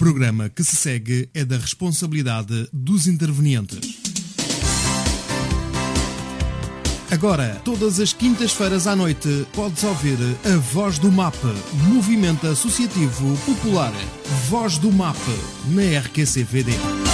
programa que se segue é da responsabilidade dos intervenientes. Agora, todas as quintas-feiras à noite, podes ouvir a Voz do MAP, Movimento Associativo Popular. Voz do MAP, na RQCVD.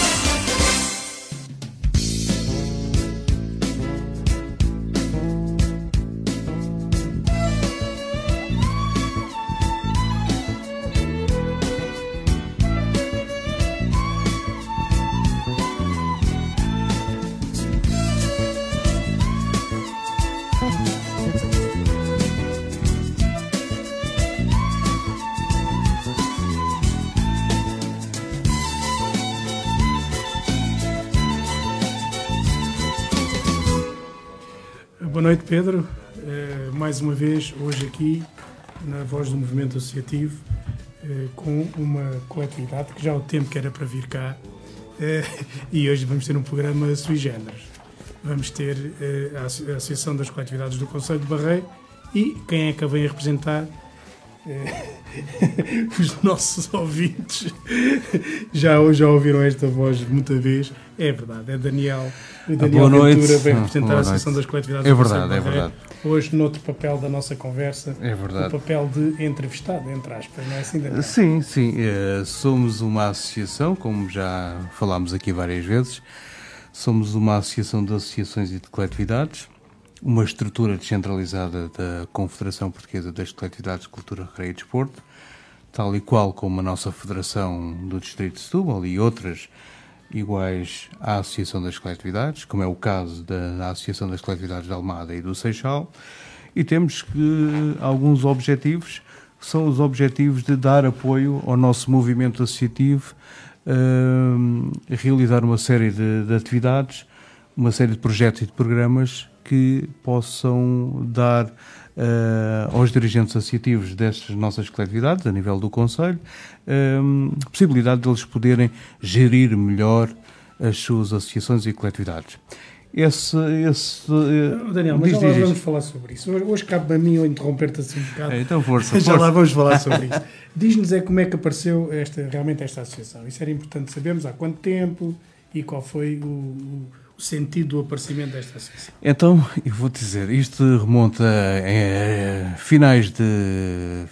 Boa noite, Pedro. Mais uma vez, hoje aqui, na Voz do Movimento Associativo, com uma coletividade que já há o tempo que era para vir cá, e hoje vamos ter um programa sui generis. Vamos ter a Associação das Coletividades do Concelho de Barreiro e quem é que a vem representar? Os nossos ouvintes já ouviram esta voz muita vez. É verdade, é Daniel. O Daniel Ventura vem representar a Associação das Coletividades do Concelho de Barreiro. É verdade. Hoje, noutro papel da nossa conversa, o papel de entrevistado, entre aspas, não é assim, Daniel? Sim. Somos uma associação, como já falámos aqui várias vezes, somos uma associação de associações e de coletividades, uma estrutura descentralizada da Confederação Portuguesa das Coletividades de Cultura, Recreio e Desporto, tal e qual como a nossa Federação do Distrito de Setúbal e outras iguais à Associação das Coletividades, como é o caso da Associação das Coletividades de Almada e do Seixal, e temos alguns objetivos, que são os objetivos de dar apoio ao nosso movimento associativo, realizar uma série de atividades, uma série de projetos e de programas que possam dar aos dirigentes associativos destas nossas coletividades, a nível do Concelho, possibilidade de eles poderem gerir melhor as suas associações e coletividades. Daniel, mas já lá vamos falar sobre isso. Hoje cabe a mim eu interromper-te assim um bocado. Então força. Já lá vamos falar sobre isso. Diz-nos como é que apareceu realmente esta associação. Isso era importante sabermos há quanto tempo e qual foi o sentido do aparecimento desta associação. Então, eu vou dizer, isto remonta a finais de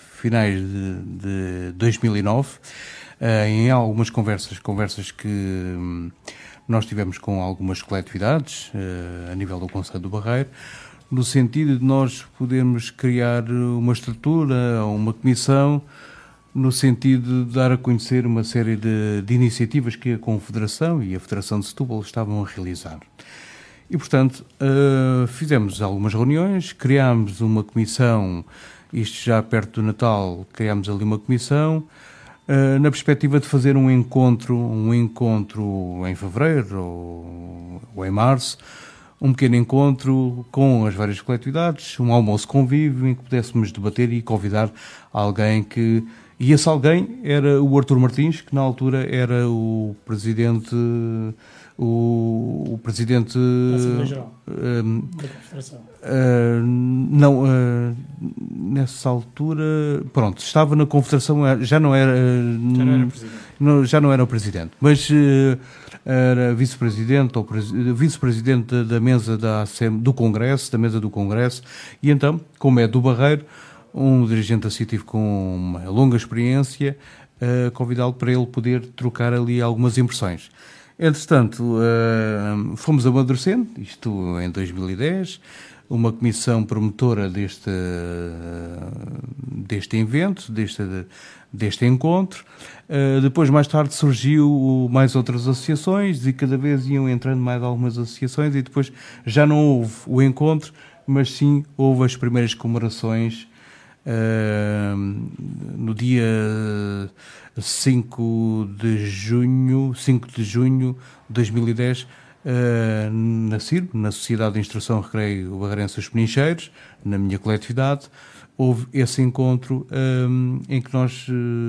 2009, em algumas conversas que nós tivemos com algumas coletividades a nível do Concelho do Barreiro, no sentido de nós podermos criar uma estrutura, uma comissão, no sentido de dar a conhecer uma série de iniciativas que a Confederação e a Federação de Setúbal estavam a realizar. E, portanto, fizemos algumas reuniões, criámos uma comissão, isto já perto do Natal, criámos ali uma comissão, na perspectiva de fazer um encontro em fevereiro ou em março, um pequeno encontro com as várias coletividades, um almoço convívio em que pudéssemos debater e convidar alguém que... E esse alguém era o Artur Martins, que na altura era o presidente... O presidente... Assembleia-Geral da Confederação. Nessa altura... Pronto, estava na Confederação, já não era o presidente, mas era vice-presidente ou vice-presidente da mesa do Congresso, da mesa do Congresso, e então, como é do Barreiro, um dirigente associativo com uma longa experiência, convidá-lo para ele poder trocar ali algumas impressões. Entretanto, fomos amadurecendo, isto em 2010, uma comissão promotora deste evento, deste encontro. Depois, mais tarde, surgiu mais outras associações e cada vez iam entrando mais algumas associações e depois já não houve o encontro, mas sim houve as primeiras comemorações no dia 5 de junho de 2010, na CIRB, na Sociedade de Instrução Recreio Barreirense dos Penincheiros, na minha coletividade, houve esse encontro em que nós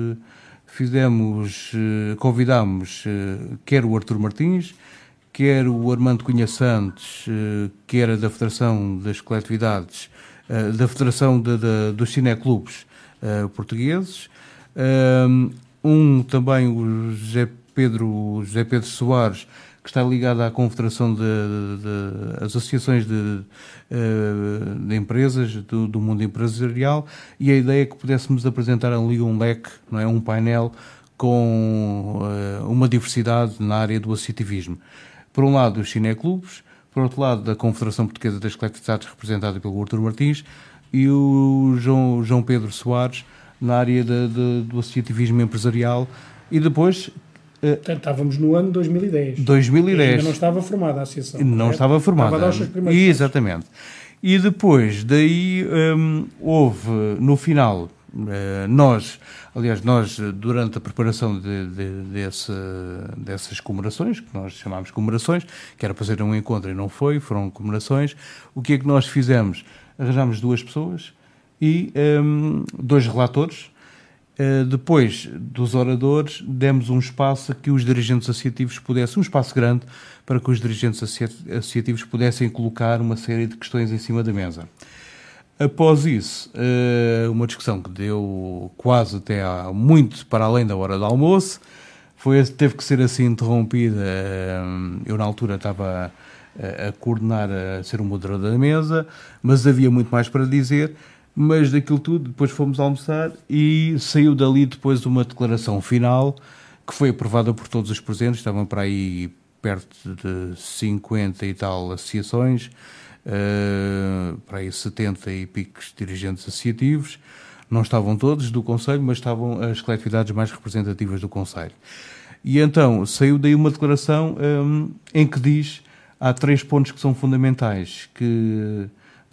convidámos quer o Artur Martins, quer o Armando Cunha Santos, que era da Federação das Coletividades, da Federação dos Cineclubes Portugueses, também o José Pedro Soares, que está ligado à Confederação de Associações de Empresas, do mundo empresarial, e a ideia é que pudéssemos apresentar ali um leque, não é? Um painel com uma diversidade na área do associativismo. Por um lado, os cineclubes, por outro lado, a Confederação Portuguesa das Coletividades, representada pelo Artur Martins, e o João Pedro Soares, na área do associativismo empresarial, e depois... Portanto, estávamos no ano 2010. 2010. Ainda não estava formada a associação. Não estava formada. Estava a dar os seus primeiros Exatamente. E depois, daí, houve, no final, nós, durante a preparação dessas comemorações, que nós chamámos comemorações, que era para ser um encontro e não foi, foram comemorações, o que é que nós fizemos? Arranjámos 2 pessoas e 2 relatores. Depois dos oradores, demos um espaço a que os dirigentes associativos pudessem, um espaço grande, para que os dirigentes associativos pudessem colocar uma série de questões em cima da mesa. Após isso, uma discussão que deu quase até muito para além da hora do almoço, teve que ser assim interrompida. Eu, na altura, estava a coordenar, a ser o moderador da mesa, mas havia muito mais para dizer. Mas daquilo tudo, depois fomos almoçar e saiu dali depois uma declaração final que foi aprovada por todos os presentes. Estavam para aí perto de 50 e tal associações, para aí 70 e picos dirigentes associativos. Não estavam todos do Conselho, mas estavam as coletividades mais representativas do Conselho. E então saiu daí uma declaração em que há 3 pontos que são fundamentais, que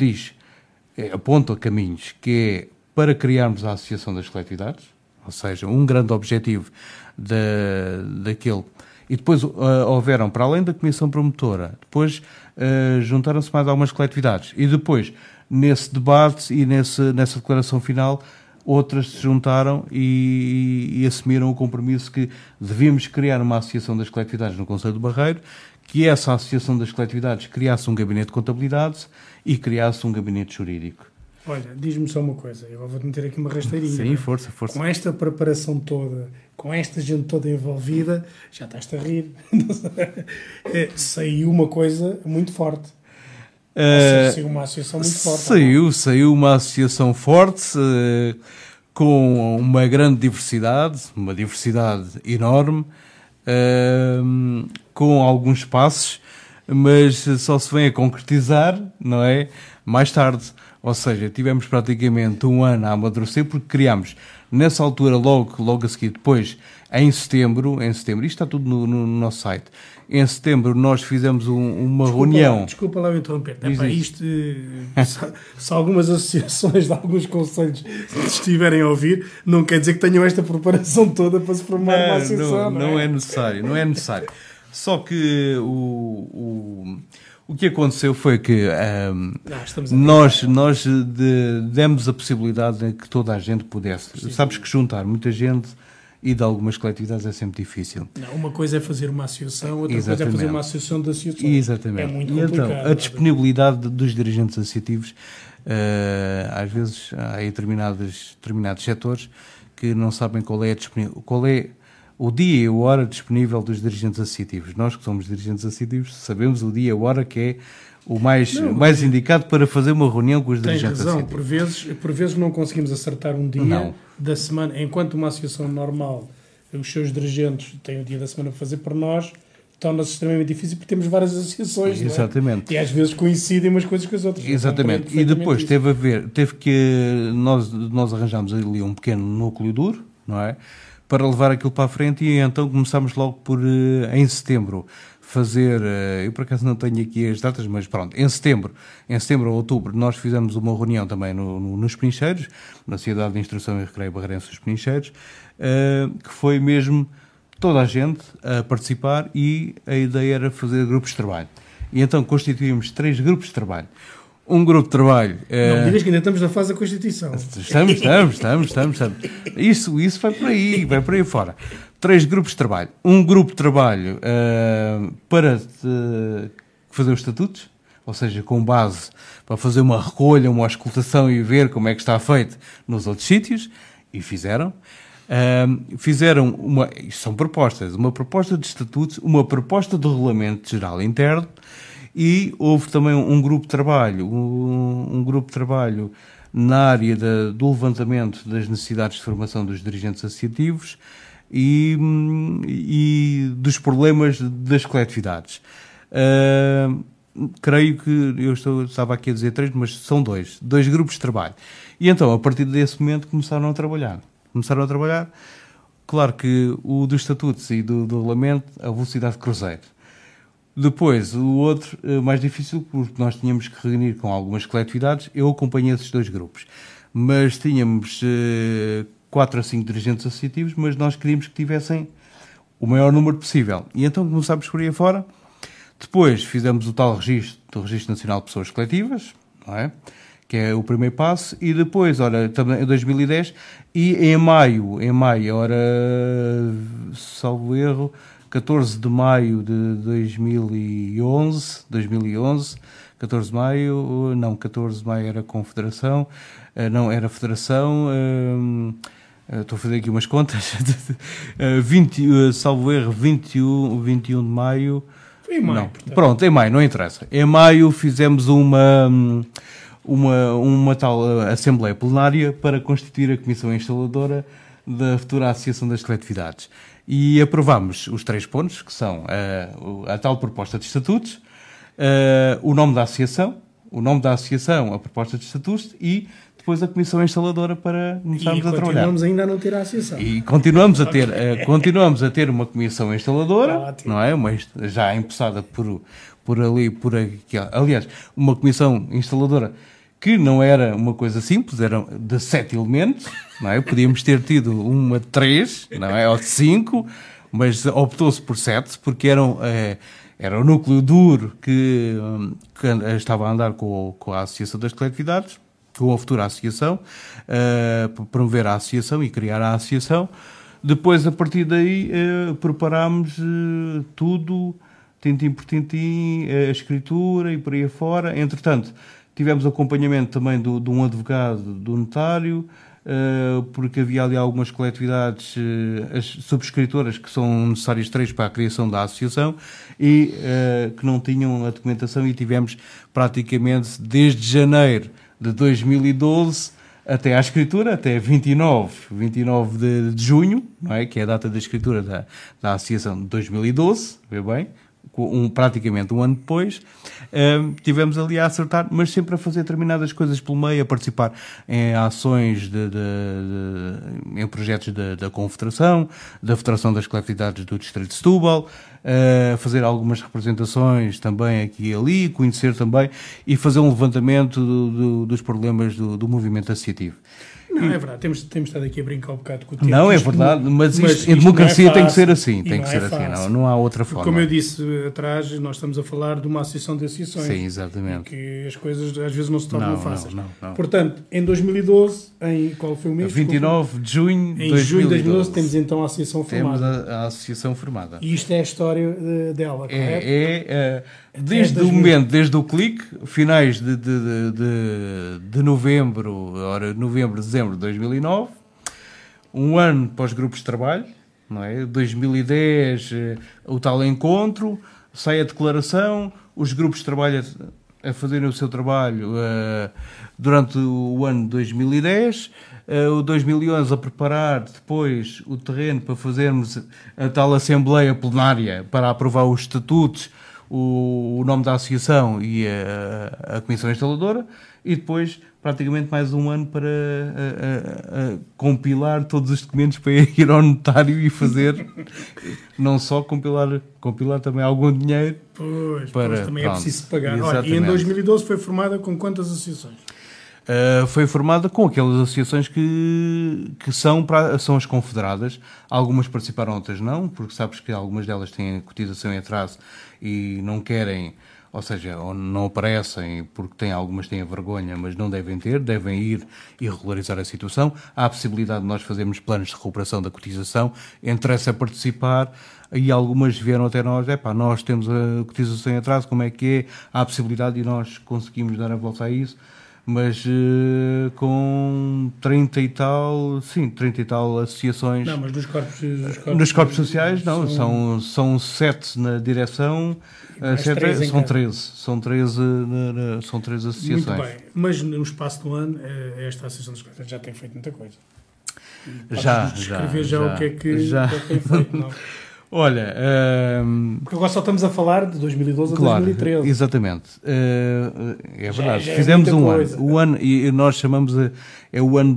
aponta caminhos, que é para criarmos a Associação das Coletividades, ou seja, um grande objetivo daquele. E depois houveram, para além da Comissão Promotora, depois juntaram-se mais algumas coletividades. E depois, nesse debate e nessa declaração final, outras se juntaram e assumiram o compromisso que devíamos criar uma Associação das Coletividades no Conselho do Barreiro, que essa Associação das Coletividades criasse um gabinete de contabilidade e criasse um gabinete jurídico. Olha, diz-me só uma coisa, eu vou-te meter aqui uma rasteirinha. Sim, força. Com esta preparação toda, com esta gente toda envolvida, já estás-te a rir. Saiu uma coisa muito forte. Saiu uma associação muito forte. Saiu uma associação forte, com uma grande diversidade, uma diversidade enorme, com alguns passos, mas só se vem a concretizar, não é? Mais tarde. Ou seja, tivemos praticamente um ano a amadurecer, porque criámos, nessa altura, logo a seguir, depois, em setembro, isto está tudo no nosso site, em setembro nós fizemos uma reunião... Desculpa lá eu interromper. Se algumas associações de alguns conselhos estiverem a ouvir, não quer dizer que tenham esta preparação toda para se formar uma associação. Não é necessário. Só que o que aconteceu foi que nós demos a possibilidade de que toda a gente pudesse. Sabes que juntar muita gente e de algumas coletividades é sempre difícil. Não, uma coisa é fazer uma associação, outra coisa é fazer uma associação de associações. Exatamente. É muito complicado. Então, a disponibilidade dos dirigentes associativos, às vezes há aí determinados setores que não sabem qual é o dia e a hora disponível dos dirigentes associativos. Nós que somos dirigentes associativos sabemos o dia e a hora que é o mais indicado para fazer uma reunião com os dirigentes associativos. Por vezes não conseguimos acertar um dia da semana, enquanto uma associação normal, os seus dirigentes têm o dia da semana para fazer, para nós torna-se extremamente difícil porque temos várias associações. Exatamente. E às vezes coincidem umas coisas com as outras. Exatamente. E depois teve que nós arranjámos ali um pequeno núcleo duro, não é? Para levar aquilo para a frente, e então começámos logo por, em setembro, fazer, eu por acaso não tenho aqui as datas, mas pronto, em setembro ou outubro, nós fizemos uma reunião também nos Penincheiros, na Sociedade de Instrução e Recreio Barreirense dos Penincheiros, que foi mesmo toda a gente a participar, e a ideia era fazer grupos de trabalho. E então constituímos 3 grupos de trabalho. Um grupo de trabalho... Não me digas que ainda estamos na fase da Constituição. Estamos. Isso vai por aí fora. 3 grupos de trabalho. Um grupo de trabalho para fazer os estatutos, ou seja, com base para fazer uma recolha, uma auscultação e ver como é que está feito nos outros sítios, e fizeram. Fizeram são propostas, uma proposta de estatutos, uma proposta de regulamento geral interno, e houve também um grupo de trabalho, na área do levantamento das necessidades de formação dos dirigentes associativos e dos problemas das coletividades. Creio que estava aqui a dizer 3, mas são dois grupos de trabalho. E então, a partir desse momento, começaram a trabalhar. Claro que o dos estatutos e do regulamento, a velocidade de cruzeiro. Depois, o outro, mais difícil, porque nós tínhamos que reunir com algumas coletividades. Eu acompanhei esses dois grupos. Mas tínhamos 4 a 5 dirigentes associativos, mas nós queríamos que tivessem o maior número possível. E então começámos por aí afora. Depois fizemos o tal registro, do Registro Nacional de Pessoas Coletivas, não é? Que é o primeiro passo, e depois, também em 2010, e em maio, salvo erro, 14 de maio de 2011, 14 de maio era Confederação, não, era Federação, estou a fazer aqui umas contas, salvo erro, 21 de maio... Em maio, não, pronto, em maio, não interessa. Em maio fizemos uma tal Assembleia Plenária para constituir a Comissão Instaladora da futura Associação das Coletividades. E aprovámos os 3 pontos, que são a tal proposta de estatutos, o nome da associação, a proposta de estatutos e depois a Comissão Instaladora para começarmos a trabalhar. E continuamos ainda a não ter a associação. E continuamos a ter uma Comissão Instaladora, não é? Já empossada por aqui. Aliás, uma Comissão Instaladora que não era uma coisa simples, era de 7 elementos, não é? Podíamos ter tido uma de 3, não é? Ou de 5, mas optou-se por 7, porque era o núcleo duro que estava a andar com a Associação das Coletividades, com a futura associação, para promover a associação e criar a associação. Depois, a partir daí, preparámos tudo, tintim por tintim, a escritura e por aí afora. Entretanto, tivemos acompanhamento também de um advogado, do notário, porque havia ali algumas coletividades, as subscritoras, que são necessárias 3 para a criação da associação, e que não tinham a documentação, e tivemos praticamente desde janeiro de 2012 até à escritura, até 29 de junho, não é? Que é a data da escritura da associação de 2012, vê bem, praticamente um ano depois, tivemos ali a acertar, mas sempre a fazer determinadas coisas pelo meio, a participar em ações, em projetos da Confederação, da Federação das Coletividades do Distrito de Setúbal, fazer algumas representações também aqui e ali, conhecer também e fazer um levantamento dos problemas do movimento associativo. Não, é verdade, temos estado aqui a brincar um bocado com o tempo. Não, é verdade, mas isto, em democracia tem que ser assim, não há outra forma. Como eu disse atrás, nós estamos a falar de uma associação de associações. Sim, exatamente. Que as coisas às vezes não se tornam fáceis. Não. Portanto, em 2012, qual foi o mês? 29 de junho de 2012. Em junho de 2012 temos então a associação formada. Temos a associação formada. E isto é a história dela, correto? Desde o momento, desde o clique, finais de novembro, dezembro de 2009, um ano para os grupos de trabalho, não é? 2010, o tal encontro, sai a declaração, os grupos de trabalho a fazerem o seu trabalho durante o ano de 2010, o 2011 a preparar depois o terreno para fazermos a tal Assembleia Plenária para aprovar os estatutos, o nome da associação e a Comissão Instaladora, e depois praticamente mais um ano para compilar todos os documentos para ir ao notário e fazer, não só compilar também algum dinheiro. Pois também é preciso pagar. Olha, e em 2012 foi formada com quantas associações? Foi formada com aquelas associações que são as confederadas. Algumas participaram, outras não, porque sabes que algumas delas têm cotização em atraso e não querem, ou seja, ou não aparecem porque algumas têm a vergonha, mas não devem ir e regularizar a situação. Há a possibilidade de nós fazermos planos de recuperação da cotização, interessa participar, e algumas vieram até nós, nós temos a cotização em atraso, como é que é? Há a possibilidade e nós conseguimos dar a volta a isso. mas com 30 e tal associações. Não, mas nos corpos sociais, não, são 7 na direção, são 13 associações. Muito bem, mas no espaço do ano, esta Associação dos Coletivos já tem feito muita coisa. Já o que é que tem feito, não? Olha, porque agora só estamos a falar de 2012 a 2013. Exatamente. É verdade. Já fizemos é um coisa. o ano, e nós chamamos o ano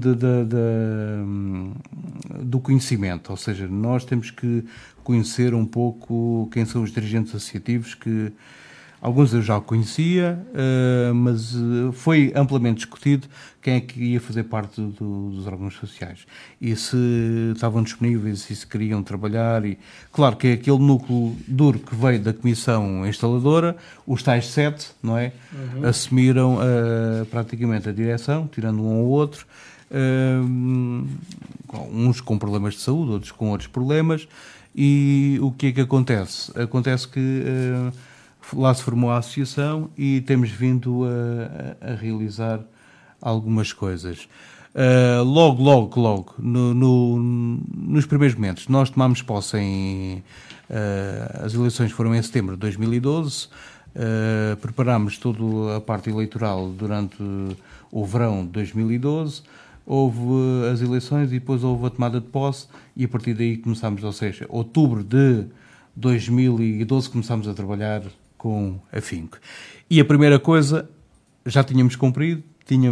do conhecimento, ou seja, nós temos que conhecer um pouco quem são os dirigentes associativos, que alguns eu já conhecia, mas foi amplamente discutido quem é que ia fazer parte dos órgãos sociais e se estavam disponíveis e se queriam trabalhar. E claro que é aquele núcleo duro que veio da comissão instaladora, os tais 7, não é? Assumiram praticamente a direção, tirando um ou outro, uns com problemas de saúde, outros com outros problemas. E o que é que acontece? Acontece que lá se formou a associação e temos vindo a realizar algumas coisas. Logo, nos primeiros momentos, nós tomámos posse as eleições foram em setembro de 2012, preparámos toda a parte eleitoral durante o verão de 2012, houve as eleições e depois houve a tomada de posse e a partir daí começámos, ou seja, outubro de 2012 começámos a trabalhar com afinco. E a primeira coisa, já tínhamos cumprido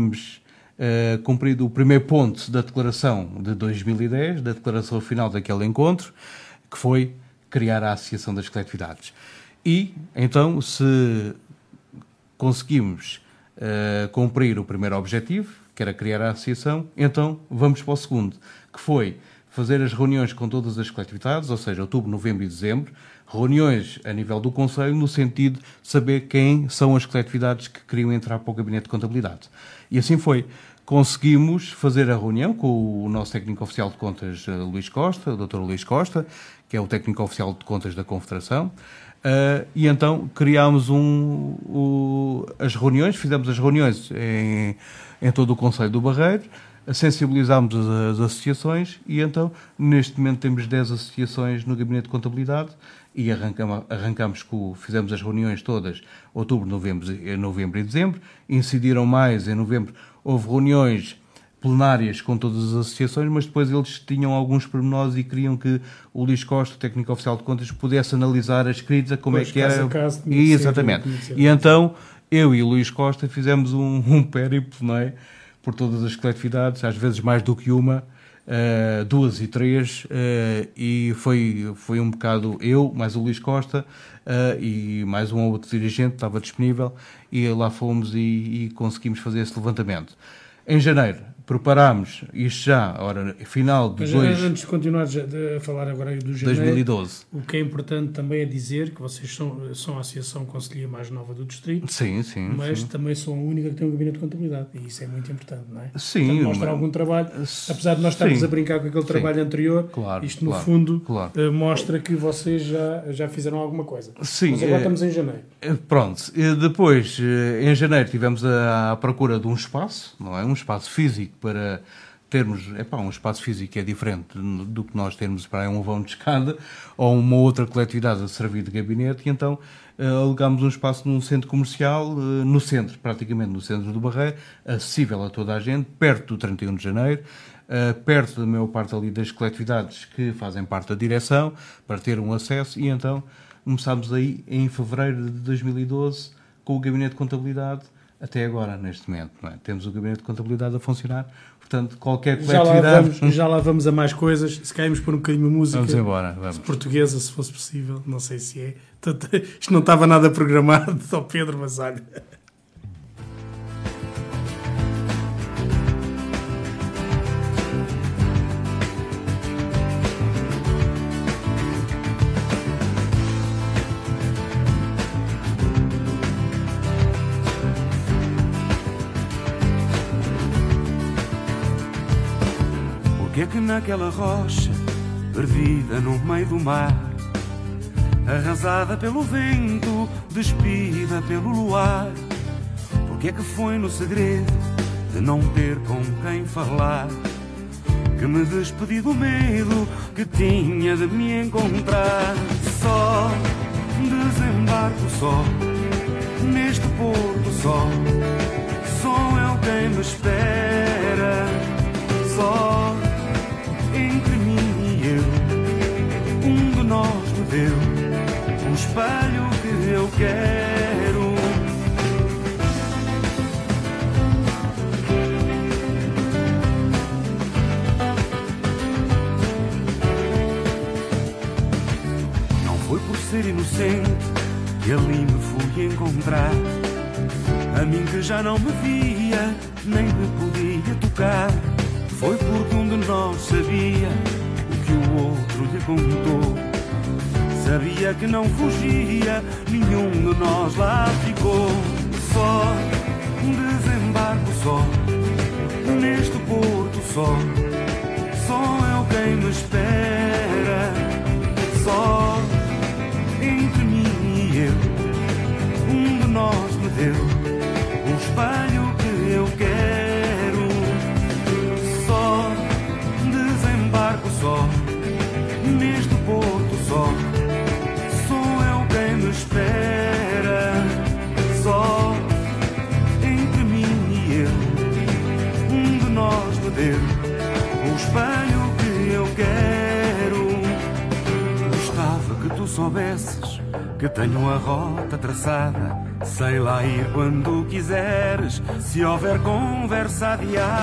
o primeiro ponto da declaração de 2010, da declaração final daquele encontro, que foi criar a Associação das Coletividades. E, então, se conseguimos cumprir o primeiro objetivo, que era criar a associação, então vamos para o segundo, que foi fazer as reuniões com todas as coletividades, ou seja, outubro, novembro e dezembro, reuniões a nível do Conselho, no sentido de saber quem são as coletividades que queriam entrar para o Gabinete de Contabilidade. E assim foi. Conseguimos fazer a reunião com o nosso técnico oficial de contas, Luís Costa, o Dr. Luís Costa, que é o técnico oficial de contas da Confederação, e então criámos as reuniões, fizemos as reuniões em todo o Conselho do Barreiro, sensibilizámos as associações e então, neste momento, temos 10 associações no Gabinete de Contabilidade e arrancamos fizemos as reuniões todas, outubro, novembro e dezembro, incidiram mais em novembro, houve reuniões plenárias com todas as associações, mas depois eles tinham alguns pormenores e queriam que o Luís Costa, o técnico oficial de contas, pudesse analisar a escrita, como é que era. Exatamente. E então, eu e o Luís Costa fizemos um périplo, não é? Por todas as coletividades, às vezes mais do que uma, 2 e 3, e foi um bocado eu, mais o Luís Costa, e mais um ou outro dirigente estava disponível, e lá fomos e conseguimos fazer esse levantamento. Em janeiro, preparámos isto já, final de Antes de continuar a falar agora do janeiro, 2012. O que é importante também é dizer que vocês são a Associação Conselhia mais nova do Distrito, sim, mas também são a única que tem um gabinete de contabilidade, e isso é muito importante, não é? Sim. Portanto, mostra algum trabalho, apesar de nós estarmos a brincar com aquele trabalho anterior, isto no fundo mostra que vocês já fizeram alguma coisa. Sim, mas agora estamos em janeiro. Pronto, depois, em janeiro, tivemos a procura de um espaço, não é? Um espaço físico para termos, um espaço físico que é diferente do que nós termos para um vão de escada ou uma outra coletividade a servir de gabinete, e então alugámos um espaço num centro comercial, praticamente no centro do Barreiro, acessível a toda a gente, perto do 31 de janeiro, perto da maior parte ali das coletividades que fazem parte da direção, para ter um acesso, e então começámos aí em fevereiro de 2012 com o Gabinete de Contabilidade até agora, neste momento. Não é? Temos o Gabinete de Contabilidade a funcionar, portanto, qualquer coletividade... Já lá vamos a mais coisas, se caímos por um bocadinho de música... Vamos embora, vamos. Portuguesa, se fosse possível, não sei se é. Isto não estava nada programado, só Pedro, mas olha... Porque é que naquela rocha, perdida no meio do mar, arrasada pelo vento, despida pelo luar, porque é que foi no segredo de não ter com quem falar, que me despedi do medo que tinha de me encontrar. Só desembarco só neste porto só, sou eu quem me espera. Só entre mim e eu, um de nós me deu o espelho que eu quero. Não foi por ser inocente que ali me fui encontrar, a mim que já não me via, nem me podia tocar. Foi porque um de nós sabia o que o outro lhe contou, sabia que não fugia, nenhum de nós lá ficou. Só desembarco só neste porto só, sou eu quem me espera. Só entre mim e eu, um de nós me deu o espelho que eu quero. Só desembarco só neste porto só, sou eu quem me espera. Só entre mim e eu, um de nós me deu o espelho que eu quero. Gostava que tu soubesses que tenho a rota traçada, sei lá ir quando quiseres, se houver conversa adiada.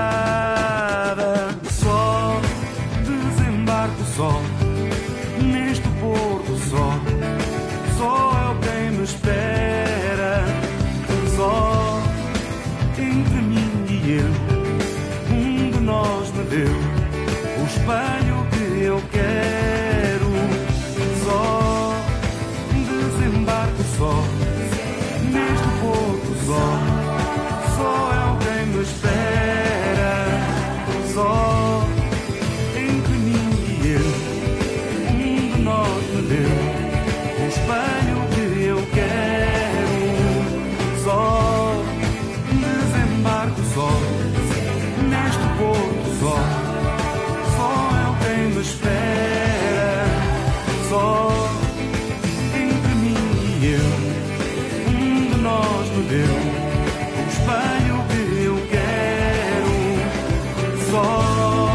Só desembarco só neste porto só, sou eu quem me espera. Só entre mim e eu, um de nós me deu o espelho que eu quero. Só desembarco só neste porto só, sou eu quem me espera. Só entre mim e eu, um de nós me deu o espelho que eu quero. Só desembarco só neste porto só, sou eu quem me espera. Só entre mim e eu, um de nós me deu o espelho que eu quero. Só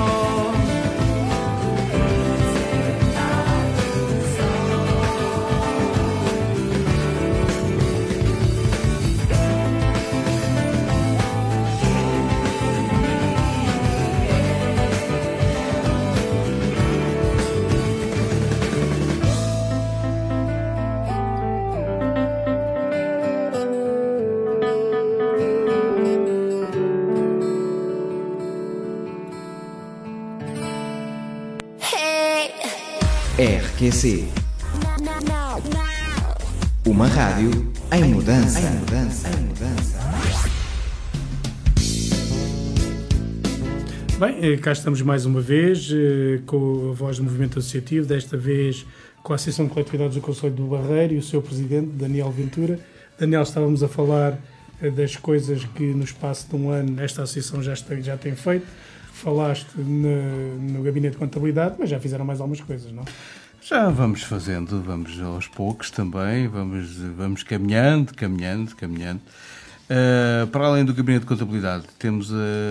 RQC, uma rádio em mudança. Bem, cá estamos mais uma vez com a voz do movimento associativo, desta vez com a Associação de Coletividades do Concelho do Barreiro e o seu presidente, Daniel Ventura. Daniel, estávamos a falar das coisas que no espaço de um ano esta associação já tem feito. Falaste no gabinete de contabilidade, mas já fizeram mais algumas coisas, não? Já vamos fazendo, vamos aos poucos também, vamos caminhando. Para além do gabinete de contabilidade, temos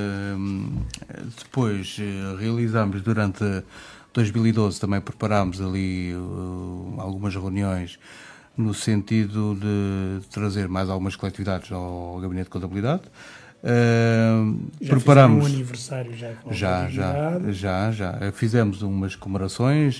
depois realizámos durante 2012, também preparámos ali algumas reuniões no sentido de trazer mais algumas coletividades ao gabinete de contabilidade. Já Preparamos um aniversário já fizemos umas comemorações,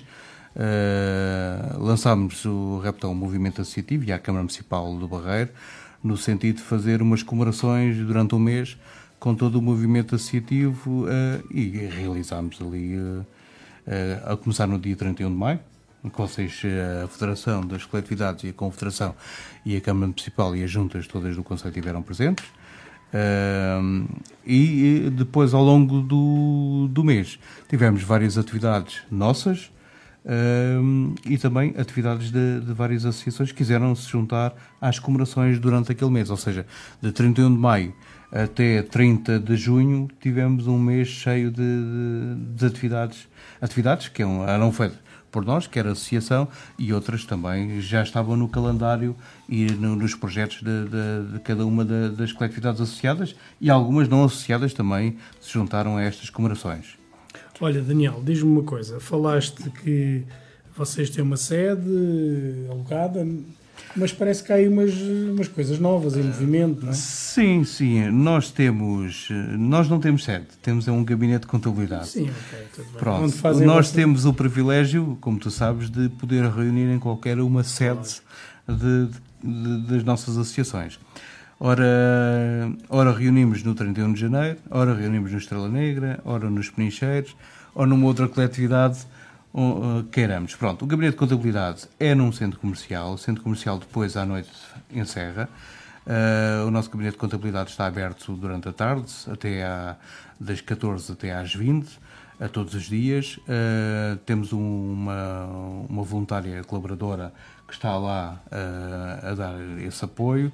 lançámos o repto Movimento Associativo e à Câmara Municipal do Barreiro no sentido de fazer umas comemorações durante um mês com todo o movimento associativo e realizámos ali a começar no dia 31 de maio, que vocês, a Federação das Coletividades e a Confederação e a Câmara Municipal e as juntas todas do Concelho estiveram presentes. E depois, ao longo do mês, tivemos várias atividades nossas, e também atividades de várias associações que quiseram se juntar às comemorações durante aquele mês, ou seja, de 31 de maio até 30 de junho tivemos um mês cheio de atividades que eram feitas por nós, que era a associação, e outras também já estavam no calendário e nos projetos de cada uma das coletividades associadas, e algumas não associadas também se juntaram a estas comemorações. Olha, Daniel, diz-me uma coisa. Falaste que vocês têm uma sede alugada, mas parece que há aí umas coisas novas em movimento, não é? Sim. Nós não temos sede, temos um gabinete de contabilidade. Sim, ok, tudo bem. Pronto, nós temos o privilégio, como tu sabes, de poder reunir em qualquer uma sede das nossas associações. Ora reunimos no 31 de janeiro, ora reunimos no Estrela Negra, ora nos Penincheiros, ou numa outra coletividade queiramos. Pronto, o gabinete de contabilidade é num centro comercial. O centro comercial depois à noite encerra. O nosso gabinete de contabilidade está aberto durante a tarde, das 14 até às 20, a todos os dias. Temos uma voluntária colaboradora que está lá a dar esse apoio.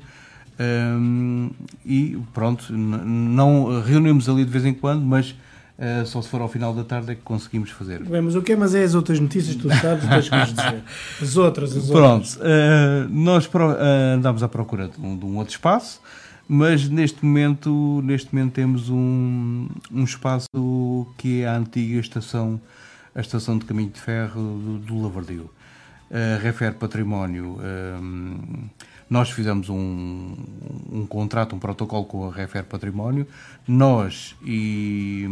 E pronto, não reunimos ali de vez em quando, mas só se for ao final da tarde é que conseguimos fazer. Bem, mas o que é? Mas é as outras notícias, tu sabes, deixa-nos dizer. As outras. Pronto, nós andámos à procura de um outro espaço, mas neste momento temos um espaço que é a antiga estação de caminho de ferro do Lavradio. A Refer Património, nós fizemos um contrato, um protocolo com a Refer Património, nós e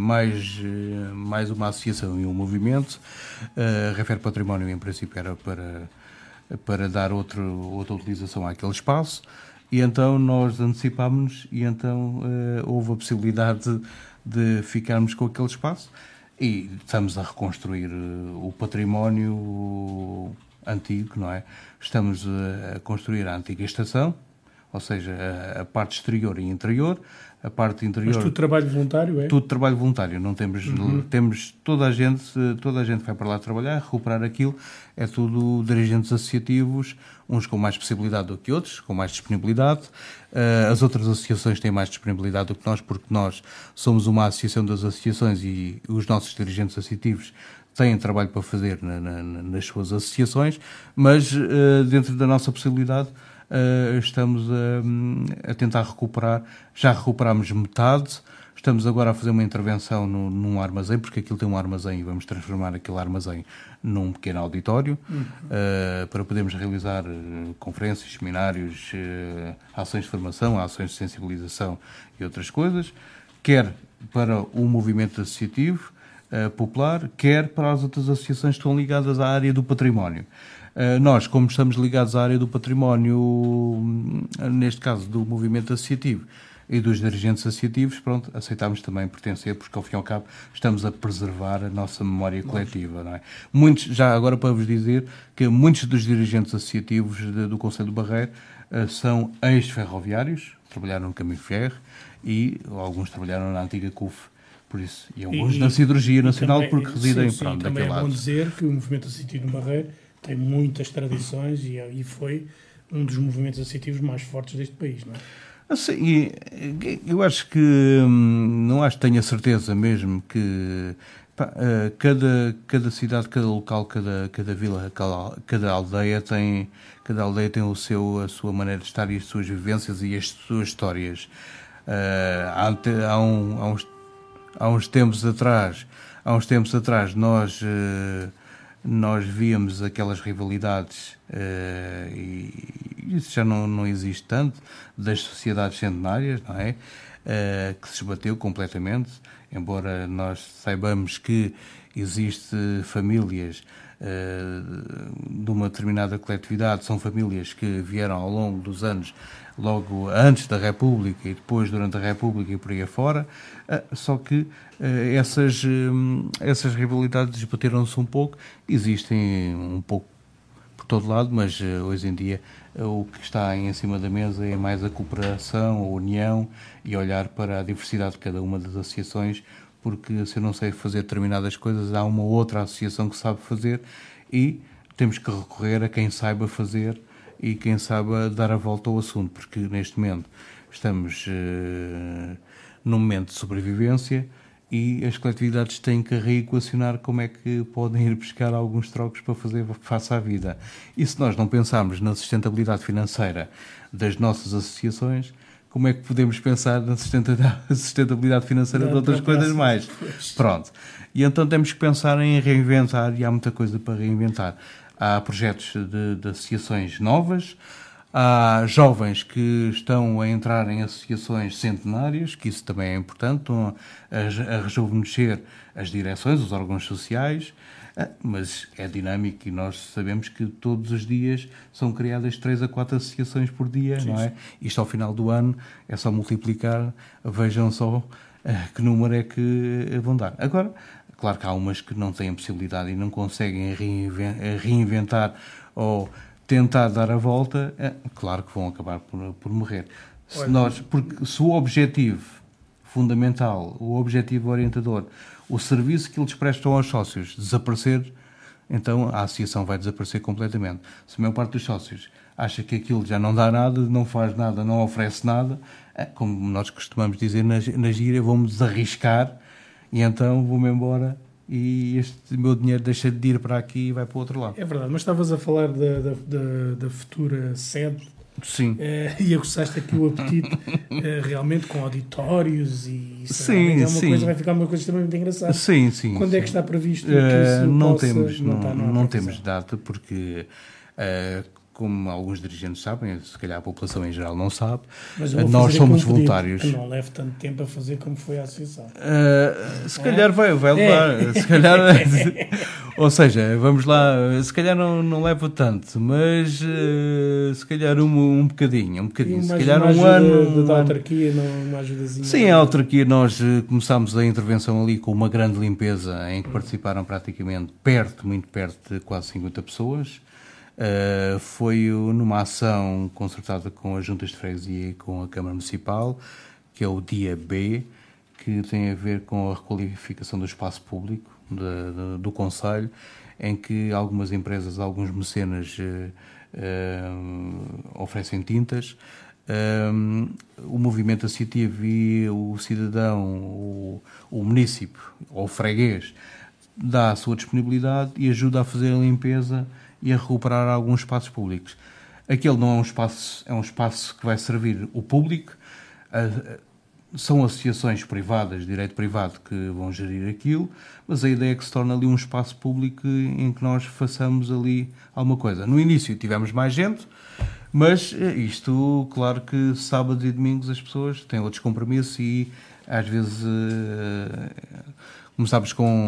mais uma associação e um movimento. A Refer Património, em princípio, era para dar outra utilização àquele espaço, e então nós antecipámos-nos, e então houve a possibilidade de ficarmos com aquele espaço, e estamos a reconstruir o património antigo, não é? Estamos a construir a antiga estação, ou seja, a parte exterior e interior. A parte interior... Mas tudo trabalho voluntário, é? Tudo trabalho voluntário. Não temos... Temos toda a gente vai para lá trabalhar, recuperar aquilo. É tudo dirigentes associativos, uns com mais possibilidade do que outros, com mais disponibilidade. As outras associações têm mais disponibilidade do que nós, porque nós somos uma associação das associações e os nossos dirigentes associativos têm trabalho para fazer nas suas associações, mas dentro da nossa possibilidade estamos a tentar recuperar. Já recuperámos metade, estamos agora a fazer uma intervenção num armazém, porque aquilo tem um armazém e vamos transformar aquele armazém num pequeno auditório, para podermos realizar conferências, seminários, ações de formação, ações de sensibilização e outras coisas, quer para o movimento associativo popular, quer para as outras associações que estão ligadas à área do património. Nós, como estamos ligados à área do património, neste caso do movimento associativo e dos dirigentes associativos, pronto, aceitámos também pertencer, porque ao fim e ao cabo estamos a preservar a nossa memória coletiva, não é? Já agora para vos dizer que muitos dos dirigentes associativos do Conselho do Barreiro são ex-ferroviários, trabalharam no Caminho de Ferro, e alguns trabalharam na antiga CUF. Por isso, e alguns na Siderurgia Nacional, também, porque residem daquele lado. Também é bom dizer que o movimento associativo no Barreiro tem muitas tradições e foi um dos movimentos associativos mais fortes deste país, não é? Assim, eu acho que, não acho que tenho a certeza mesmo que cada cidade, cada local, cada vila, cada aldeia tem a sua maneira de estar e as suas vivências e as suas histórias. Há uns tempos atrás nós víamos aquelas rivalidades, e isso já não existe tanto, das sociedades centenárias, não é? Que se esbateu completamente, embora nós saibamos que existe famílias de uma determinada coletividade, são famílias que vieram ao longo dos anos, logo antes da República e depois durante a República e por aí afora, só que essas rivalidades desbateram-se um pouco, existem um pouco por todo lado, mas hoje em dia o que está em cima da mesa é mais a cooperação, a união e olhar para a diversidade de cada uma das associações, porque se eu não sei fazer determinadas coisas, há uma outra associação que sabe fazer, e temos que recorrer a quem saiba fazer e quem saiba dar a volta ao assunto, porque neste momento estamos num momento de sobrevivência e as coletividades têm que reequacionar como é que podem ir buscar alguns trocos para fazer face à vida. E se nós não pensarmos na sustentabilidade financeira das nossas associações, como é que podemos pensar na sustentabilidade financeira de outras coisas mais? Pronto. E então temos que pensar em reinventar, e há muita coisa para reinventar. Há projetos de associações novas, há jovens que estão a entrar em associações centenárias, que isso também é importante, estão a rejuvenescer as direções, os órgãos sociais, mas é dinâmico e nós sabemos que todos os dias são criadas 3 a 4 associações por dia, sim, não é? Isto ao final do ano é só multiplicar, vejam só que número é que vão dar. Agora, claro que há umas que não têm possibilidade e não conseguem reinventar ou tentar dar a volta, claro que vão acabar por morrer. Porque se o objetivo fundamental, o objetivo orientador, o serviço que eles prestam aos sócios desaparecer, então a associação vai desaparecer completamente. Se a maior parte dos sócios acha que aquilo já não dá nada, não faz nada, não oferece nada, como nós costumamos dizer na gíria, vou-me desarriscar e então vou-me embora e este meu dinheiro deixa de ir para aqui e vai para o outro lado. É verdade, mas estavas a falar da futura sede. Sim. E aguçaste aqui o apetite realmente com auditórios e isso sim, é uma sim. coisa, vai ficar uma coisa extremamente engraçada. Sim, sim. Quando sim. é que está previsto que isso não temos data, porque como alguns dirigentes sabem, se calhar a população em geral não sabe, nós somos voluntários. Que não leve tanto tempo a fazer como foi a associação. Se calhar vai levar, se calhar, ou seja, vamos lá, se calhar não leva tanto, mas se calhar um bocadinho, se calhar um ano. Da autarquia, uma ajudazinha. Sim, a autarquia, nós começámos a intervenção ali com uma grande limpeza em que participaram praticamente muito perto de quase 50 pessoas. Foi numa ação concertada com as juntas de freguesia e com a Câmara Municipal, que é o Dia B, que tem a ver com a requalificação do espaço público do concelho, em que algumas empresas, alguns mecenas oferecem tintas. O movimento associativo e o cidadão, o município ou o freguês, dá a sua disponibilidade e ajuda a fazer a limpeza e a recuperar alguns espaços públicos. Aquele não é um espaço, é um espaço que vai servir o público. São associações privadas, de direito privado, que vão gerir aquilo, mas a ideia é que se torne ali um espaço público em que nós façamos ali alguma coisa. No início tivemos mais gente, mas isto, claro que sábados e domingos as pessoas têm outros compromissos e às vezes começámos com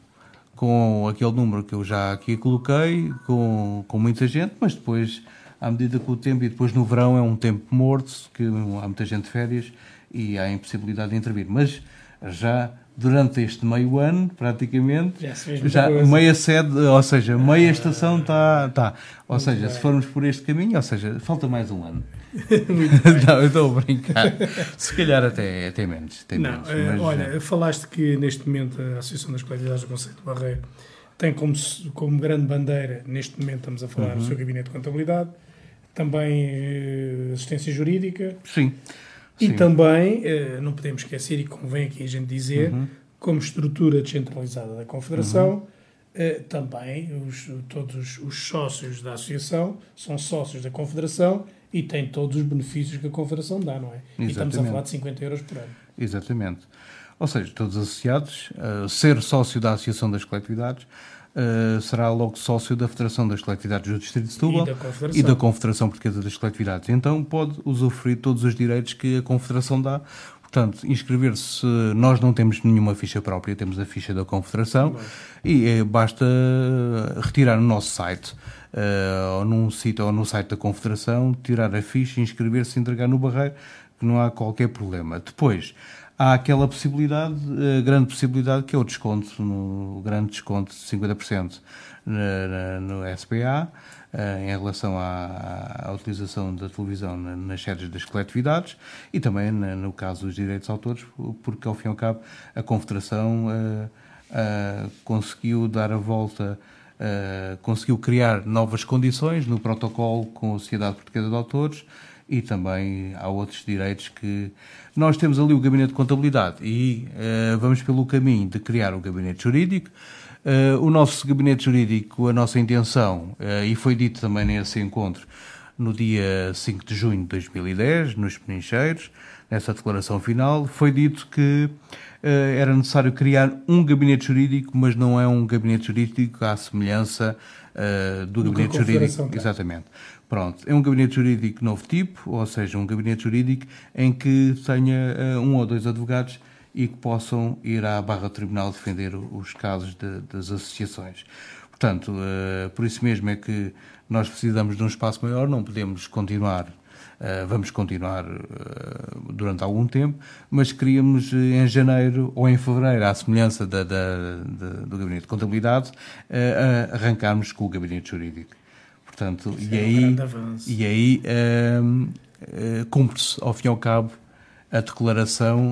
aquele número que eu já aqui coloquei, com muita gente, mas depois, à medida que o tempo, e depois no verão é um tempo morto, que há muita gente de férias e há a impossibilidade de intervir. Mas já durante este meio ano, praticamente, já meia sede, ou seja, meia estação está. Ou muito seja, bem. Se formos por este caminho, ou seja, falta mais um ano. Não, eu estou a brincar. Se calhar até menos. Não, menos, olha, falaste que neste momento a Associação das Coletividades do Concelho de Barreiro tem como grande bandeira, neste momento estamos a falar do seu gabinete de contabilidade, também assistência jurídica. Sim. E sim. Também, não podemos esquecer, e convém aqui a gente dizer, como estrutura descentralizada da Confederação, também todos os sócios da Associação são sócios da Confederação e têm todos os benefícios que a Confederação dá, não é? Exatamente. E estamos a falar de 50 euros por ano. Exatamente. Ou seja, todos associados, ser sócio da Associação das Coletividades, será logo sócio da Federação das Coletividades do Distrito de Setúbal e da Confederação Portuguesa das Coletividades. Então pode usufruir todos os direitos que a Confederação dá. Portanto, inscrever-se, nós não temos nenhuma ficha própria, temos a ficha da Confederação e basta retirar no nosso site, ou num sítio ou no site da Confederação, tirar a ficha, inscrever-se e entregar no Barreiro, que não há qualquer problema. Depois, há aquela possibilidade, a grande possibilidade, que é o desconto, o grande desconto de 50% no SPA, em relação à utilização da televisão nas sedes das coletividades e também no caso dos direitos de autores, porque ao fim e ao cabo a Confederação conseguiu dar a volta conseguiu criar novas condições no protocolo com a Sociedade Portuguesa de Autores, e também há outros direitos que... Nós temos ali o Gabinete de Contabilidade e vamos pelo caminho de criar o Gabinete Jurídico. O nosso Gabinete Jurídico, a nossa intenção, e foi dito também nesse encontro, no dia 5 de junho de 2010, nos Penincheiros, nessa declaração final, foi dito que era necessário criar um gabinete jurídico, mas não é um gabinete jurídico à semelhança do gabinete jurídico. Exatamente. Pronto, é um gabinete jurídico novo tipo, ou seja, um gabinete jurídico em que tenha um ou dois advogados e que possam ir à barra do tribunal defender os casos das associações. Portanto, por isso mesmo é que nós precisamos de um espaço maior, não podemos continuar, vamos continuar durante algum tempo, mas queríamos em janeiro ou em fevereiro, à semelhança do Gabinete de Contabilidade, arrancarmos com o Gabinete Jurídico. Portanto, e aí cumpre-se, ao fim e ao cabo, a declaração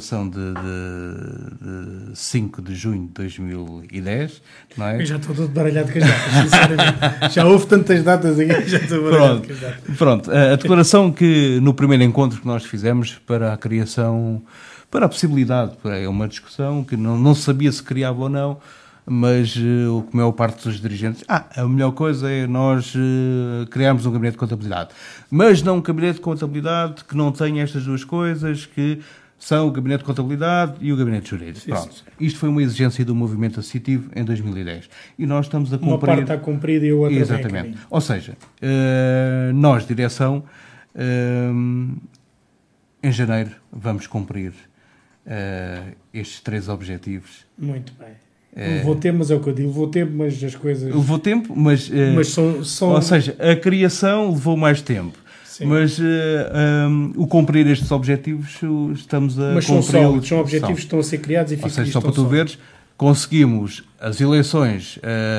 de 5 de junho de 2010, não é? Eu já estou todo baralhado com as datas, sinceramente. Já houve tantas datas aqui, já estou baralhado com as datas. Pronto, a declaração que no primeiro encontro que nós fizemos para a criação, para a possibilidade, é uma discussão que não sabia se criava ou não, mas o que a maior parte dos dirigentes... a melhor coisa é nós criarmos um gabinete de contabilidade. Mas não um gabinete de contabilidade que não tenha estas duas coisas, que são o gabinete de contabilidade e o gabinete jurídico. Pronto. Isto foi uma exigência do movimento associativo em 2010. E nós estamos a cumprir... Uma parte está cumprida e a outra exatamente. Ou seja, nós, direção, em janeiro, vamos cumprir estes 3 objetivos. Muito bem. Levou tempo, mas é o que eu digo. Levou tempo, mas as coisas... Levou tempo, mas são... Ou seja, a criação levou mais tempo. Sim. Mas o cumprir estes objetivos estamos a mas cumprir... São sólidos, são objetivos que estão a ser criados e ficam... Ou seja, só para tu veres, conseguimos... As eleições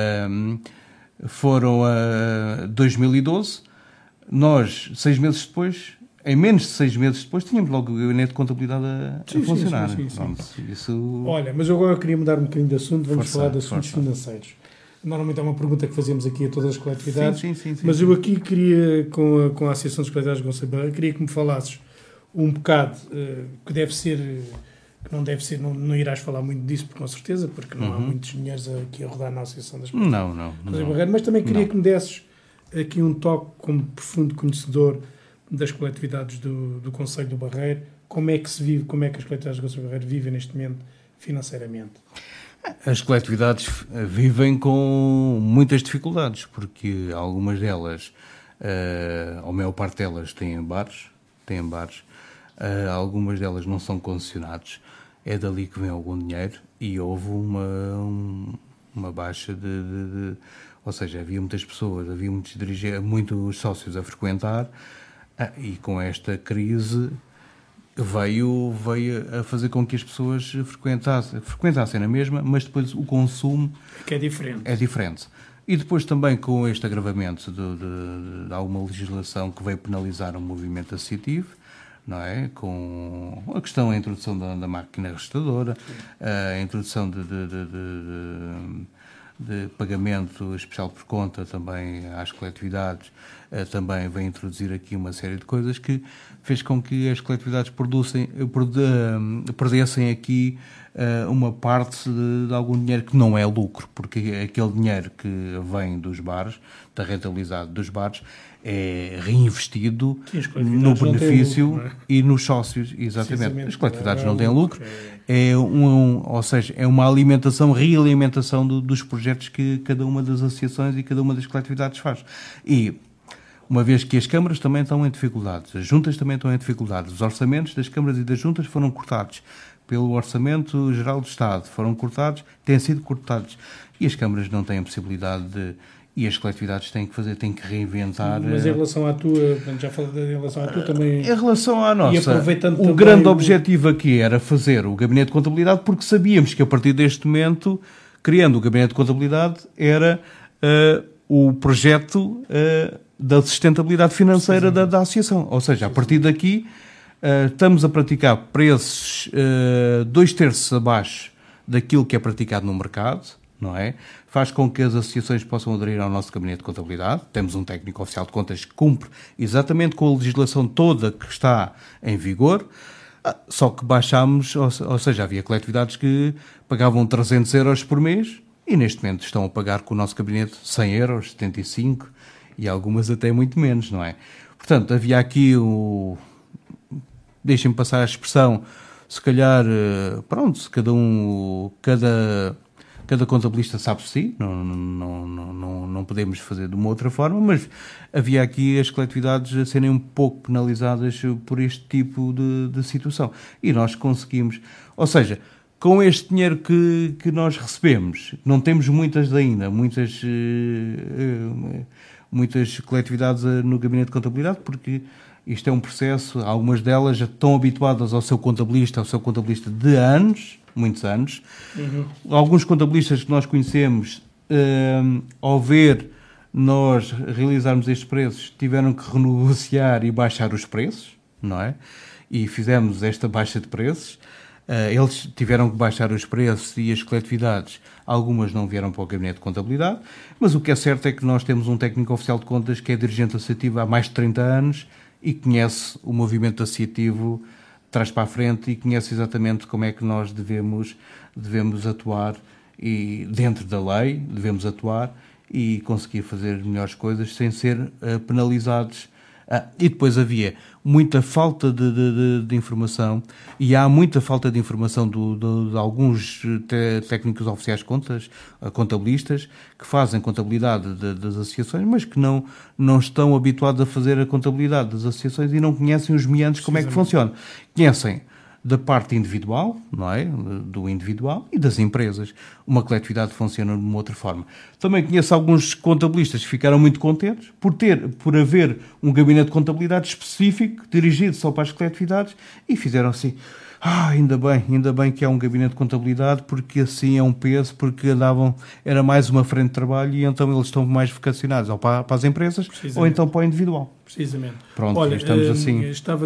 foram a 2012. Nós, 6 meses depois... Em menos de 6 meses depois, tínhamos logo o gabinete de contabilidade a funcionar. Sim. Pronto, isso... Olha, mas eu agora queria mudar um bocadinho de assunto. Vamos falar de assuntos financeiros. Normalmente é uma pergunta que fazemos aqui a todas as coletividades. Sim, mas eu aqui queria, com a Associação dos Coletividades de Gonçalo Barreiro, queria que me falasses um bocado, que deve ser... que não deve ser, não irás falar muito disso, com certeza, porque não há muitos dinheiros aqui a rodar na Associação das Coletividades. Não. Mas também queria que me desses aqui um toque, como profundo conhecedor das coletividades do Concelho do Barreiro, como é que se vive, como é que as coletividades do Concelho do Barreiro vivem neste momento financeiramente? As coletividades vivem com muitas dificuldades, porque algumas delas, a maior parte delas, têm bares, algumas delas não são concessionados, é dali que vem algum dinheiro, e houve uma baixa ou seja, havia muitas pessoas, havia muitos sócios a frequentar. E com esta crise veio a fazer com que as pessoas frequentassem na mesma, mas depois o consumo que é diferente. E depois também com este agravamento de alguma legislação que veio penalizar o movimento associativo, não é? Com a questão da introdução da máquina registradora, a introdução de pagamento especial por conta também às coletividades, também vem introduzir aqui uma série de coisas que fez com que as coletividades perdessem aqui uma parte de algum dinheiro que não é lucro, porque aquele dinheiro que vem dos bares, da rentabilidade dos bares, é reinvestido no benefício e nos sócios, exatamente. As coletividades não têm lucro, ou seja, é uma realimentação dos projetos que cada uma das associações e cada uma das coletividades faz. E uma vez que as câmaras também estão em dificuldades, as juntas também estão em dificuldades, os orçamentos das câmaras e das juntas foram cortados pelo Orçamento Geral do Estado, têm sido cortados, e as câmaras não têm a possibilidade e as coletividades têm que reinventar. Mas em relação à tua, já falei em relação à tua também... Em relação à nossa, o grande objetivo aqui era fazer o Gabinete de Contabilidade, porque sabíamos que a partir deste momento, criando o Gabinete de Contabilidade, era o projeto da sustentabilidade financeira da associação. Ou seja, a partir daqui estamos a praticar preços 2/3 abaixo daquilo que é praticado no mercado, não é? Faz com que as associações possam aderir ao nosso gabinete de contabilidade. Temos um técnico oficial de contas que cumpre exatamente com a legislação toda que está em vigor, só que baixámos, ou seja, havia coletividades que pagavam 300 euros por mês e neste momento estão a pagar com o nosso gabinete 100 euros, 75 e algumas até muito menos, não é? Portanto, havia aqui deixem-me passar a expressão, se calhar, pronto, cada contabilista sabe si, não podemos fazer de uma outra forma, mas havia aqui as coletividades a serem um pouco penalizadas por este tipo de situação. E nós conseguimos, ou seja, com este dinheiro que nós recebemos, não temos muitas ainda, muitas coletividades no gabinete de contabilidade, porque isto é um processo, algumas delas já estão habituadas ao seu contabilista de anos, muitos anos. Uhum. Alguns contabilistas que nós conhecemos, ao ver nós realizarmos estes preços, tiveram que renegociar e baixar os preços, não é? E fizemos esta baixa de preços. Eles tiveram que baixar os preços e as coletividades, algumas não vieram para o gabinete de contabilidade, mas o que é certo é que nós temos um técnico oficial de contas que é dirigente associativo há mais de 30 anos e conhece o movimento associativo trás para a frente e conhece exatamente como é que nós devemos atuar e dentro da lei devemos atuar e conseguir fazer melhores coisas sem ser penalizados. E depois havia muita falta de informação e há muita falta de informação de alguns técnicos oficiais de contas, contabilistas, que fazem contabilidade das associações, mas que não estão habituados a fazer a contabilidade das associações e não conhecem os meandros, como é que funciona. Conhecem da parte individual, não é? Do individual e das empresas. Uma coletividade funciona de uma outra forma. Também conheço alguns contabilistas que ficaram muito contentes por haver um gabinete de contabilidade específico, dirigido só para as coletividades, e fizeram assim, ainda bem que há um gabinete de contabilidade, porque assim é um peso, porque era mais uma frente de trabalho e então eles estão mais vocacionados ou para as empresas ou então para o individual. Precisamente. Pronto, olha, estamos assim.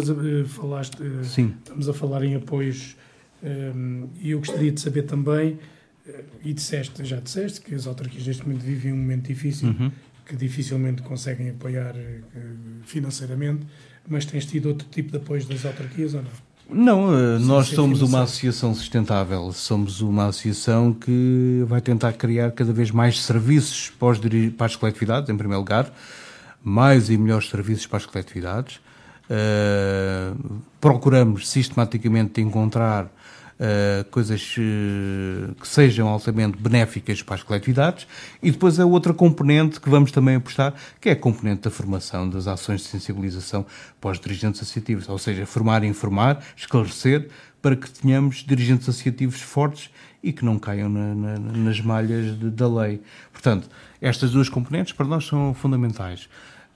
Sim. Estamos a falar em apoios e eu gostaria de saber também, e já disseste que as autarquias neste momento vivem um momento difícil, que dificilmente conseguem apoiar financeiramente, mas tens tido outro tipo de apoios das autarquias ou não? Não, nós somos uma associação sustentável, somos uma associação que vai tentar criar cada vez mais serviços para as coletividades, em primeiro lugar, mais e melhores serviços para as coletividades. Procuramos sistematicamente encontrar coisas que sejam altamente benéficas para as coletividades e depois a outra componente que vamos também apostar, que é a componente da formação, das ações de sensibilização para os dirigentes associativos, ou seja, formar e informar, esclarecer, para que tenhamos dirigentes associativos fortes e que não caiam nas malhas da lei. Portanto, estas duas componentes para nós são fundamentais.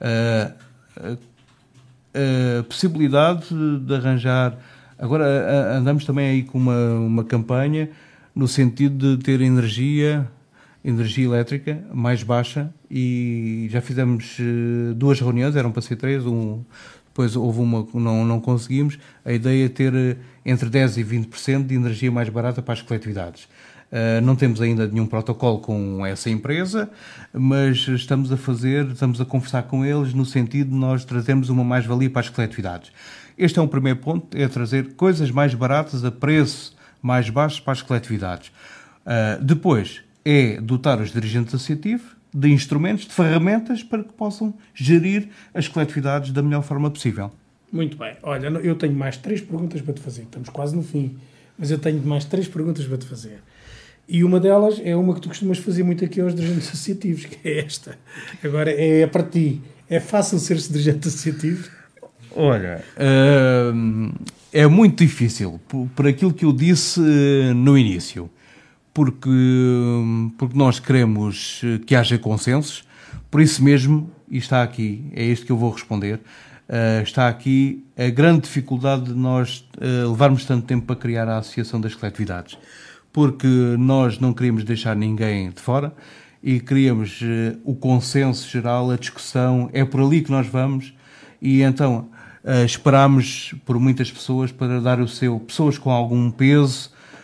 A possibilidade de arranjar... Agora andamos também aí com uma campanha no sentido de ter energia elétrica mais baixa e já fizemos 2 reuniões, eram para ser 3, depois houve uma que não conseguimos. A ideia é ter entre 10% e 20% de energia mais barata para as coletividades. Não temos ainda nenhum protocolo com essa empresa, mas estamos a conversar com eles no sentido de nós trazermos uma mais-valia para as coletividades. Este é um primeiro ponto, é trazer coisas mais baratas a preço mais baixo para as coletividades. Depois é dotar os dirigentes associativos de instrumentos, de ferramentas para que possam gerir as coletividades da melhor forma possível. Muito bem. Olha, eu tenho mais 3 perguntas para te fazer. Estamos quase no fim, mas eu tenho mais 3 perguntas para te fazer. E uma delas é uma que tu costumas fazer muito aqui aos dirigentes associativos, que é esta. Agora, é para ti. É fácil ser-se dirigente associativo? Olha, é muito difícil, por aquilo que eu disse no início, porque nós queremos que haja consensos, por isso mesmo, e está aqui, é isto que eu vou responder, está aqui a grande dificuldade de nós levarmos tanto tempo para criar a Associação das Coletividades, porque nós não queríamos deixar ninguém de fora e queríamos o consenso geral, a discussão, é por ali que nós vamos, e então... esperámos por muitas pessoas para dar pessoas com algum peso,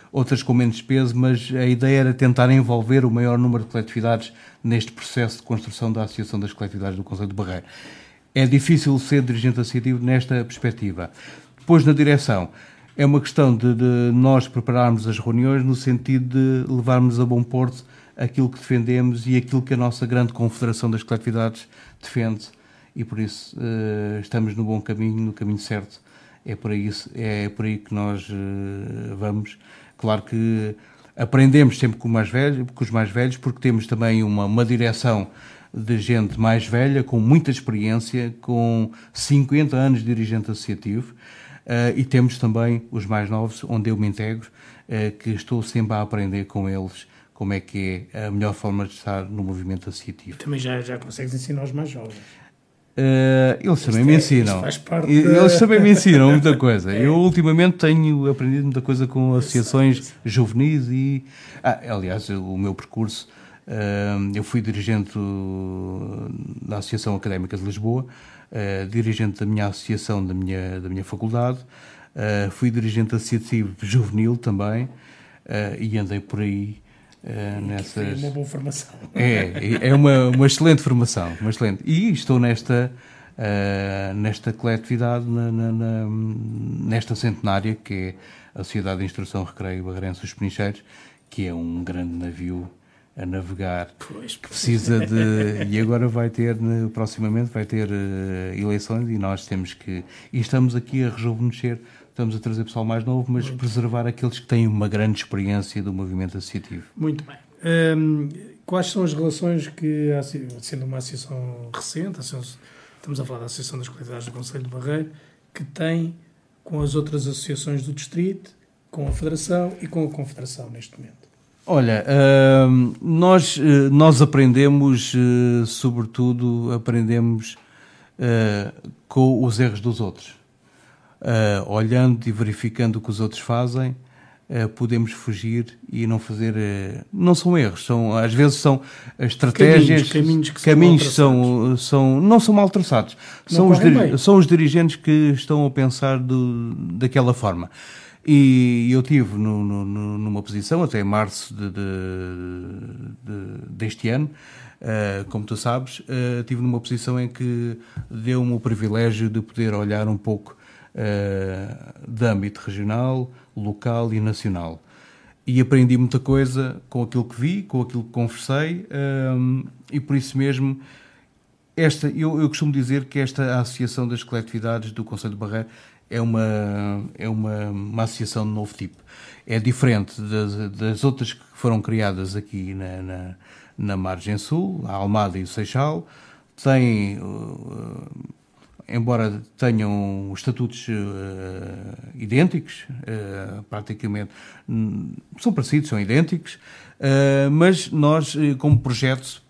outras com menos peso, mas a ideia era tentar envolver o maior número de coletividades neste processo de construção da Associação das Coletividades do Concelho de Barreiro. É difícil ser dirigente associativo nesta perspectiva. Depois, na direção, é uma questão de nós prepararmos as reuniões no sentido de levarmos a bom porto aquilo que defendemos e aquilo que a nossa grande confederação das coletividades defende, e por isso estamos no bom caminho, no caminho certo. É por aí que nós vamos. Claro que aprendemos sempre com os mais velhos, porque temos também uma direção de gente mais velha, com muita experiência, com 50 anos de dirigente associativo, e temos também os mais novos, onde eu me integro, que estou sempre a aprender com eles como é que é a melhor forma de estar no movimento associativo. Também já consegues ensinar os mais jovens. Eles também me ensinam. Eles também me ensinam muita coisa. Eu ultimamente tenho aprendido muita coisa com associações juvenis e... aliás, o meu percurso, eu fui dirigente da Associação Académica de Lisboa, dirigente da minha associação da minha faculdade, fui dirigente associativo juvenil também, e andei por aí Foi uma boa formação. É uma excelente formação, uma excelente. E estou nesta coletividade, nesta centenária, que é a Sociedade de Instrução Recreio Barreirense dos Penicheiros, que é um grande navio a navegar, que precisa de... E agora proximamente vai ter eleições, e nós temos que... E estamos aqui a rejuvenescer, estamos a trazer pessoal mais novo, mas preservar aqueles que têm uma grande experiência do movimento associativo. Muito bem. Quais são as relações que, sendo uma associação recente, estamos a falar da Associação das Coletividades do Concelho de Barreiro, que tem com as outras associações do distrito, com a Federação e com a Confederação neste momento? Olha, nós aprendemos, sobretudo, com os erros dos outros. Olhando e verificando o que os outros fazem, podemos fugir e não fazer... não são erros, às vezes são estratégias... Caminhos que não são mal traçados. São os dirigentes que estão a pensar daquela forma. E eu tive numa posição, até março deste ano, como tu sabes, tive numa posição em que deu-me o privilégio de poder olhar um pouco de âmbito regional, local e nacional. E aprendi muita coisa com aquilo que vi, com aquilo que conversei, e por isso mesmo, eu costumo dizer que esta Associação das Coletividades do Concelho de Barreiro é uma associação de novo tipo. É diferente das outras que foram criadas aqui na Margem Sul, a Almada e o Seixal. Embora tenham estatutos idênticos, praticamente são parecidos, são idênticos, mas nós, como projeto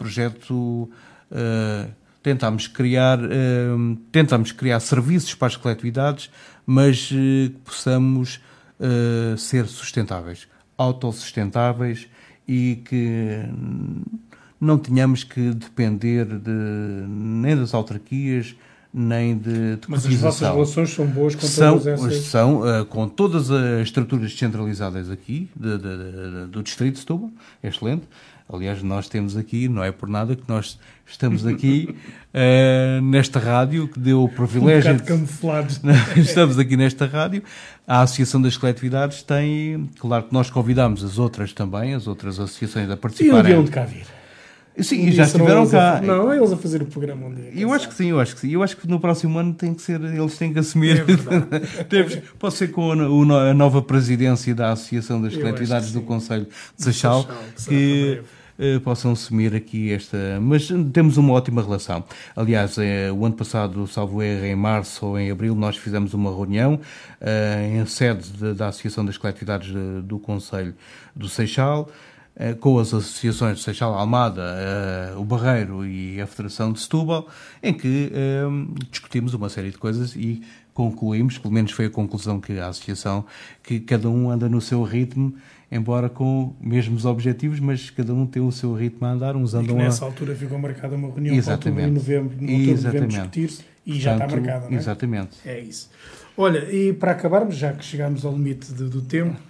tentámos criar serviços para as coletividades, mas que possamos ser sustentáveis, autossustentáveis, e que não tenhamos que depender nem das autarquias, nem de Mas as vossas relações são boas com todas essas... com todas as estruturas descentralizadas aqui, do Distrito de Setúbal, é excelente. Aliás, nós temos aqui, não é por nada que nós estamos aqui nesta rádio, que deu o privilégio... Um bocado camuflados. Estamos aqui nesta rádio. A Associação das Coletividades tem... Claro que nós convidamos as outras também, as outras associações a participar. E onde cá vir? Sim, já estiveram cá. Não, eles a fazer o programa onde é. Eu acho que sim. Eu acho que no próximo ano eles têm que assumir. Pode ser com a nova presidência da Associação das Coletividades do Concelho de Seixal, que possam assumir aqui esta... Mas temos uma ótima relação. Aliás, o ano passado, salvo erro, em março ou em abril, nós fizemos uma reunião em sede da Associação das Coletividades do Concelho do Seixal, com as associações de Seixal, Almada, o Barreiro e a Federação de Setúbal, em que discutimos uma série de coisas e concluímos, pelo menos foi a conclusão que a associação, que cada um anda no seu ritmo, embora com os mesmos objetivos, mas cada um tem o seu ritmo a andar, uns andam nessa altura ficou marcada uma reunião para outubro e novembro, discutir-se, e já está marcada, não é? Exatamente. É isso. Olha, e para acabarmos, já que chegámos ao limite do tempo,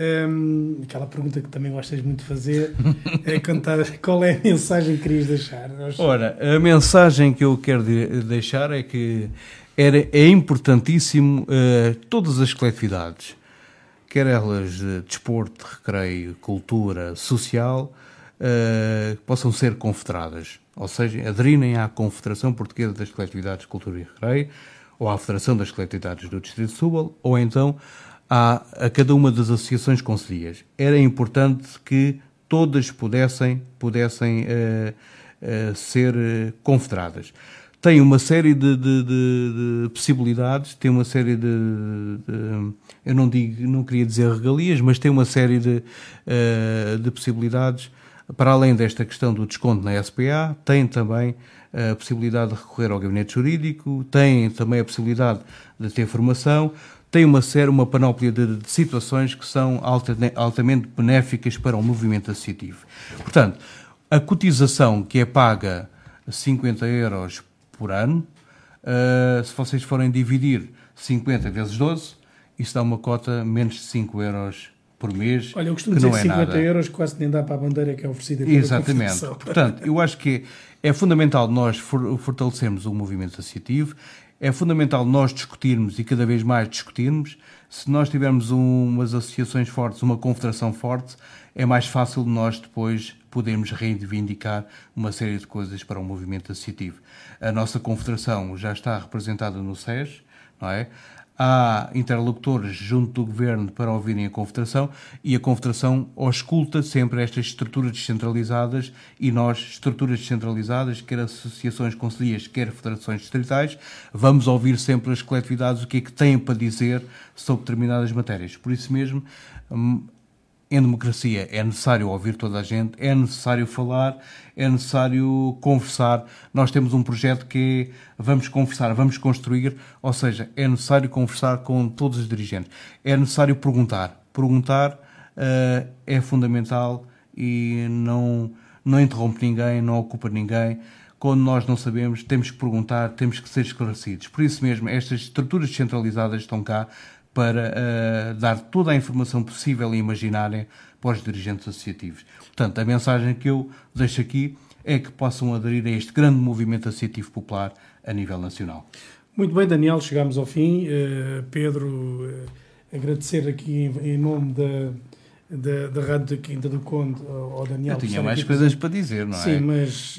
Aquela pergunta que também gostas muito de fazer é contar qual é a mensagem que querias deixar. Ora, a mensagem que eu quero deixar é que é importantíssimo todas as coletividades, quer elas de desporto, recreio, cultura, social, possam ser confederadas, ou seja, aderirem à Confederação Portuguesa das Coletividades de Cultura e Recreio, ou à Federação das Coletividades do Distrito de Setúbal, ou então a cada uma das associações concelhias. Era importante que todas pudessem ser confederadas. Tem uma série de possibilidades, tem uma série eu não queria dizer regalias, mas tem uma série de possibilidades, para além desta questão do desconto na SPA, tem também a possibilidade de recorrer ao gabinete jurídico, tem também a possibilidade de ter formação, tem uma panóplia de situações que são altamente benéficas para o movimento associativo. Portanto, a cotização que é paga 50 euros por ano, se vocês forem dividir 50 vezes 12, isso dá uma cota menos de 5 euros por mês. Olha, eu costumo dizer que 50 euros quase nem dá para a bandeira que é oferecida pela Exatamente. Confederação. Portanto, eu acho que é fundamental nós fortalecermos o movimento associativo, é fundamental nós discutirmos e cada vez mais discutirmos. Se nós tivermos umas associações fortes, uma confederação forte, é mais fácil nós depois podermos reivindicar uma série de coisas para o movimento associativo. A nossa confederação já está representada no SES, não é? Há interlocutores junto do Governo para ouvirem a Confederação e a Confederação ausculta sempre estas estruturas descentralizadas e nós, estruturas descentralizadas, quer associações concelhias, quer federações distritais, vamos ouvir sempre as coletividades o que é que têm para dizer sobre determinadas matérias. Por isso mesmo, em democracia é necessário ouvir toda a gente, é necessário falar, é necessário conversar. Nós temos um projeto que é vamos conversar, vamos construir, ou seja, é necessário conversar com todos os dirigentes. É necessário perguntar. Perguntar é fundamental e não interrompe ninguém, não ocupa ninguém. Quando nós não sabemos, temos que perguntar, temos que ser esclarecidos. Por isso mesmo, estas estruturas descentralizadas estão cá para dar toda a informação possível e imaginária para os dirigentes associativos. Portanto, a mensagem que eu deixo aqui é que possam aderir a este grande movimento associativo popular a nível nacional. Muito bem, Daniel, chegamos ao fim. Pedro, agradecer aqui em nome da Rádio da Quinta do Conde ao Daniel. Eu tinha mais coisas para dizer, não é? Sim, mas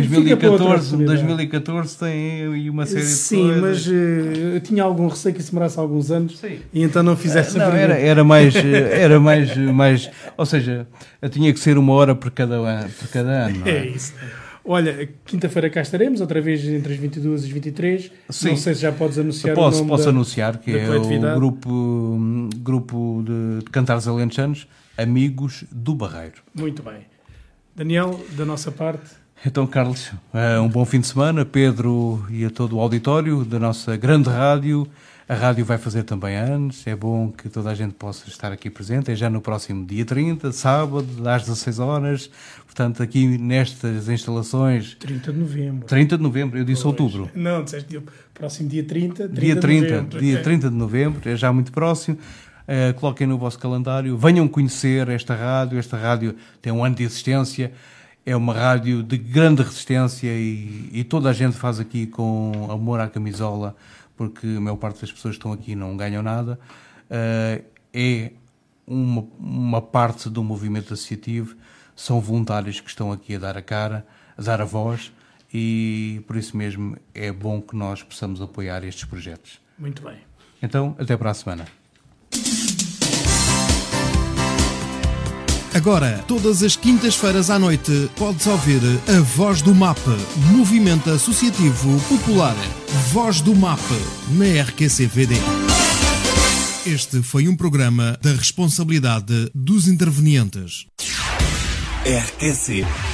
2014 tem aí uma série de coisas. Sim, mas eu tinha algum receio que isso demorasse alguns anos. Sim. E então não fizesse a pergunta. Era mais, ou seja, tinha que ser 1 hora por cada ano. Não é? É isso. Olha, quinta-feira cá estaremos, outra vez entre as 22 e as 23. Sim. Não sei se já podes anunciar o nome Posso anunciar, que é o grupo de cantares alentejanos, Amigos do Barreiro. Muito bem. Daniel, da nossa parte... Então, Carlos, um bom fim de semana, Pedro e a todo o auditório da nossa grande rádio. A rádio vai fazer também anos, é bom que toda a gente possa estar aqui presente, é já no próximo dia 30, sábado, às 16 horas, portanto aqui nestas instalações... 30 de novembro. 30 de novembro, eu disse outubro. Não, disseste próximo dia 30, dia 30 de novembro, é já muito próximo. Coloquem no vosso calendário, venham conhecer esta rádio tem um ano de existência, é uma rádio de grande resistência e toda a gente faz aqui com amor à camisola, porque a maior parte das pessoas que estão aqui não ganham nada, é uma parte do movimento associativo, são voluntários que estão aqui a dar a cara, a dar a voz e por isso mesmo é bom que nós possamos apoiar estes projetos. Muito bem. Então, até para a semana. Agora, todas as quintas-feiras à noite, podes ouvir a Voz do MAP, Movimento Associativo Popular. Voz do MAP, na RQCVD. Este foi um programa da responsabilidade dos intervenientes. RQC